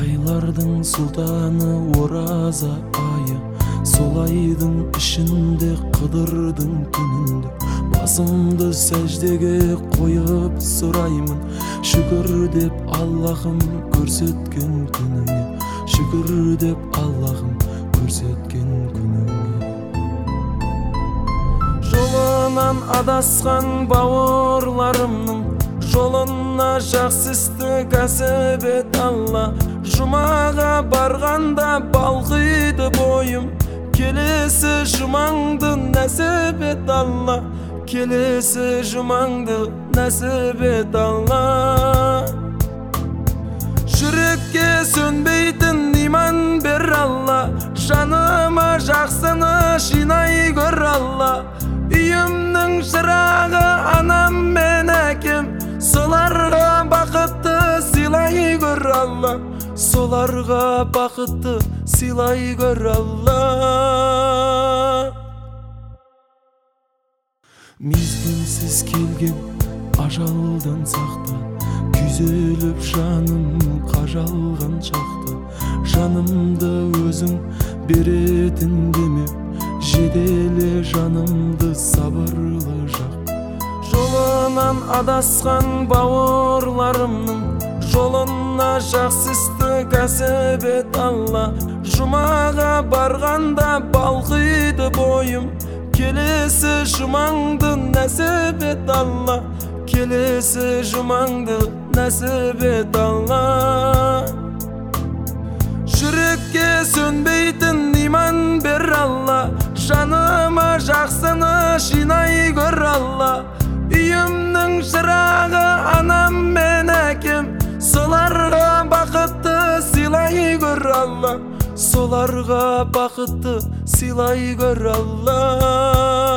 Айлардың султаны ораза айы, сол айдың ішінде Қыдырдың түнінде басымды сәждеге қойып сұраймын, шүкір деп Аллахым көрсеткен күніңе, шүкір деп Аллахым көрсеткен күніңе. Жолынан адасқан бауырларымның жолына жақсы істі кәсіп ет Алла. Жұмаға барғанда балқиды бойым, келесі жұмаңды нәсіп ет Алла, келесі жұмаңды нәсіп ет Алла. Жүрекке сөнбейтін иман бер Алла, жаныма жақсыны жинай көр Алла. Үйімнің шырағы анам мен әкем, соларға бақытты сыйлай көр Алла, соларға бақытты сыйлай көр Алла. Мезгілсіз келген ажалдан сақта, күйзеліп жаным қажалған шақта, жанымды өзің беретін деме, жеделе жанымды сабырлы жақ. Жолынан адасқан бауырларымның жолына жақсы істі кәсіп ет Алла. Жұмаға барғанда балқиды бойым, келесі жұмаңды нәсіп ет Алла, келесі жұмаңды нәсіп ет Алла. Жүрекке сөнбейтін иман бер Алла, жаныма жақсыны жинай көр Алла. Үйімнің шырағы анам мен әкем, соларға бақытты сыйлай көр Алла, соларға бақытты сыйлай көр Алла.